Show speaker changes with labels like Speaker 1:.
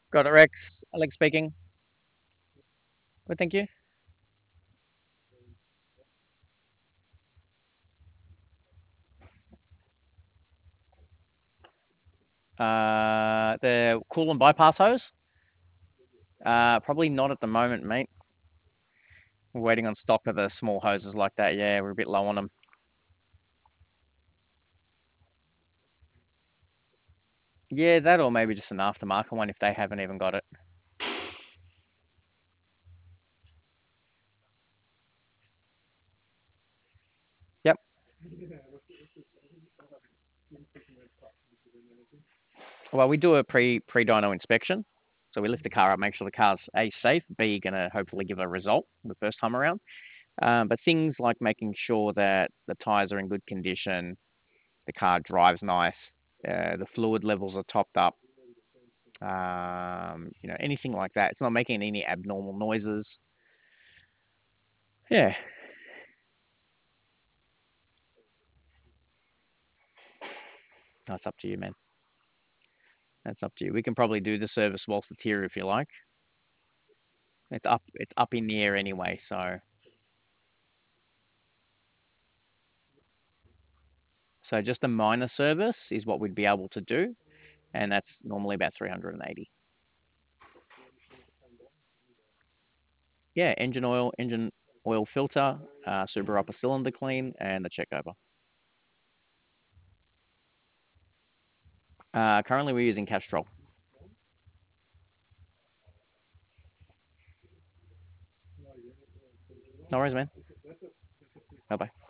Speaker 1: Got it, Rex. Alex speaking. Good, thank you. The coolant bypass hose? Probably not at the moment, mate. We're waiting on stock of the small hoses like that. Yeah, we're a bit low on them. Yeah, that or maybe just an aftermarket one if they haven't even got it. Yep. Well, we do a pre-dyno inspection. So we lift the car up, make sure the car's A, safe, B, gonna hopefully give a result the first time around. But things like making sure that the tires are in good condition, the car drives nice, the fluid levels are topped up, anything like that. It's not making any abnormal noises. Yeah, that's up to you, man. That's up to you. We can probably do the service whilst it's here if you like. It's up in the air anyway, so just a minor service is what we'd be able to do, and that's normally about 380. Yeah, engine oil filter, super upper cylinder clean, and the check over. Currently we're using Castrol. No worries, man. Bye bye.